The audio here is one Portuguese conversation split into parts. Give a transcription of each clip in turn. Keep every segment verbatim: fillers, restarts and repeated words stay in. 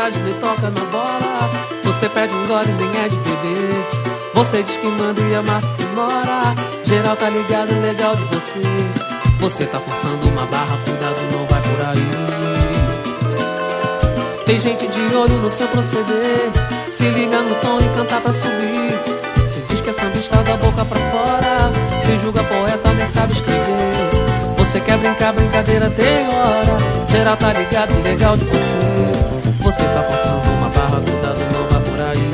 massagem nem toca na bola. Você pede um gole, nem é de beber. Você diz que manda e a massa ignora. Geral tá ligado, legal de vocês. Você tá forçando uma barra, cuidado, não vai por aí. Tem gente de olho no seu proceder. Se liga no tom e canta pra subir. Se diz que é sambista da boca pra fora. Se julga poeta, nem sabe escrever. Você quer brincar, brincadeira tem hora. Geral tá ligado, legal de você. Você tá forçando uma barra, cuidado, não vai por aí.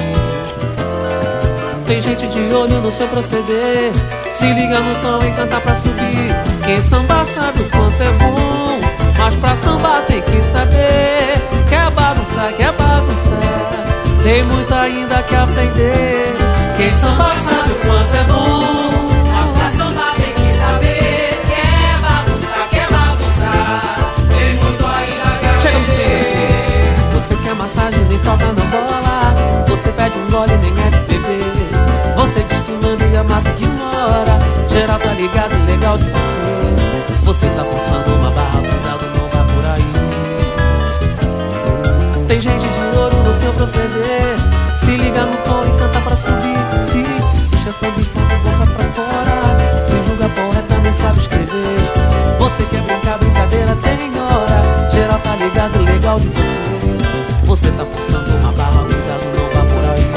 Tem gente de olho no seu proceder. Se liga no tom e canta pra subir. Quem samba sabe o quanto é bom, mas pra sambar tem que saber. Quer bagunçar, quer bagunçar, tem muito ainda que aprender. Quem samba sabe o quanto é bom, mas pra sambar tem que saber. Quer bagunçar, quer bagunçar, tem muito ainda que aprender. Chega no silêncio. Você quer massagem, nem toca na bola. Você pede um gole, nem é de beber. Você diz que manda e a massa ignora. Geral tá ligado, legal de você. Você tá forçando uma barra, cuidado, não vai por aí. Tem gente de ouro no seu proceder. Se liga no tom e canta pra subir. Se deixa sambista da boca pra fora. Se julga poeta, nem sabe escrever. Você quer brincar, brincadeira tem hora. Geral tá ligado, legal de você. Você tá forçando uma barra, cuidado, não vai por aí.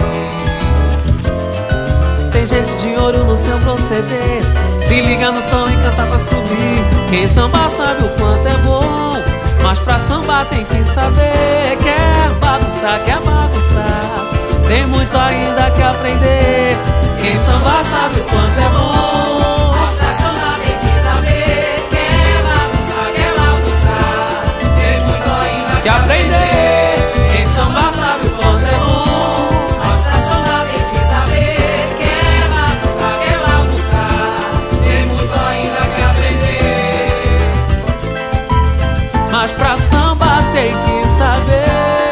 Tem gente de ouro no seu proceder. Se liga no tom e canta pra subir. Quem samba sabe o quanto é bom, mas pra sambar tem que saber. Quer bagunçar, quer bagunçar, tem muito ainda que aprender. Quem samba sabe o quanto é bom, mas pra sambar tem que saber. Quer bagunçar, quer bagunçar, tem muito ainda que aprender. Quem samba sabe o quanto é bom, mas pra sambar tem que saber. Quer bagunçar, quer bagunçar, tem muito ainda que aprender. Mas pra samba tem que saber.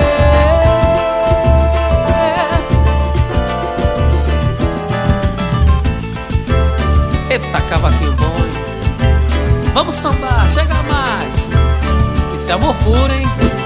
Eita, cavaquinho bom, hein? Vamos sambar, chega mais. Isso é amor puro, hein?